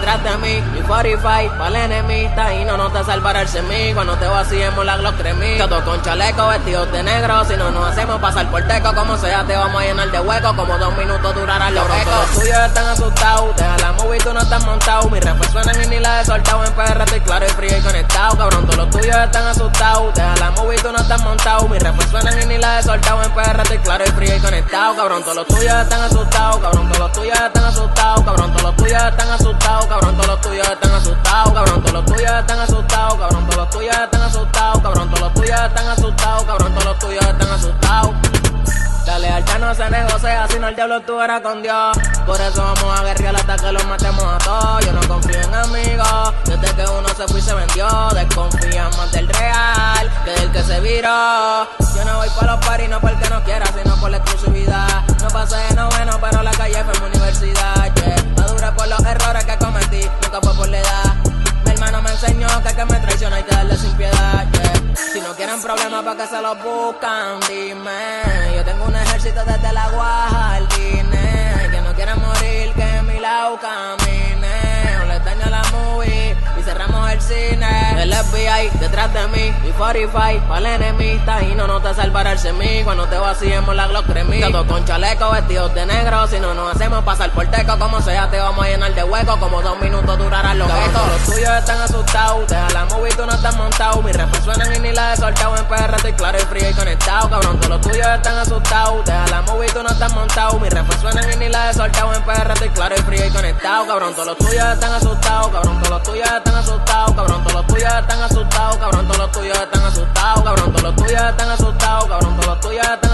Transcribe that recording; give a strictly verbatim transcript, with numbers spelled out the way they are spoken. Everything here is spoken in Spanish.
detrás de mí. Mi cuarenta y cinco pa'l enemista y no nos te salvará el semí. Cuando te vaciemos la Glock tres mil. Todos con chaleco vestidos de negro. Si no nos hacemos pasar por teco, como sea te vamos a llenar de hueco. Como dos minutos durarán los ecos. Los tuyos están asustados, deja la movie, tú no estás montado. Mis refes suenan y ni la he soltado. En P R estoy claro y frío y conectado. Cabrón, todos los tuyos están asustados, deja la movie, tú no estás montado. Mis refes suenan y ni la he soltado. En P R estoy claro y frío y conectado. Cabrón, todos los tuyos están asustados. Cabrón, todos los tuyos están asustados. Cabrón, todos los tuyos están asustados. Cabrón, todos los tuyos están asustados. Cabrón, todos los tuyos están asustados. Cabrón, todos los tuyos están asustados. Cabrón, todos los tuyos están asustados. Cabrón, todos los tuyos están asustados. La lealtad no se negocia, sino el diablo estuviera con Dios. Por eso vamos a guerrear hasta que los matemos a todos. Yo no confío en amigos, desde que uno se fue y se vendió. Desconfían más del real que del que se viró. Yo no voy pa' los paris, no porque no quiera, sino por la exclusividad. No pasé de noveno, pero la calle fue mi universidad, yeah. Maduré por los errores que cometí, nunca fue por la edad. Mi hermano me enseñó que el que me traiciona hay que darle sin piedad, yeah. Si no quieren problemas, ¿para qué se los buscan? Dime. Yo tengo un ejército desde la Guaja al Guinea. Que no quieren morir, que en mi lado camine. O les daño la movie y cerramos el cine. El F B I detrás de mí. Mi cuarenta y cinco pa'l enemista y no nos te salvará el semí. Cuando te vaciemos la Glock tres mil. Todos con chaleco vestidos de negro. Si no nos hacemos pasar por teco, como sea te vamos a llenar de hueco. Como dos minutos durarán los ecos. Los tuyos están asustados, deja la movie, tú no estás montado. Mis refes suenan y ni la he soltado. En P R estoy claro y frío y conectado. Cabrón, todos los tuyos están asustados, deja la movie, tú no estás montado. Mis refes suenan y ni la he soltado. En P R estoy claro y frío y conectado. Cabrón, todos los tuyos están asustados. Cabrón, todos los tuyos están asustados. Cabrón, todos los tuyos están asustados. Cabrón, todos los tuyos están asustados. Cabrón, todos los tuyos están asustados. Cabrón, todos los tuyos están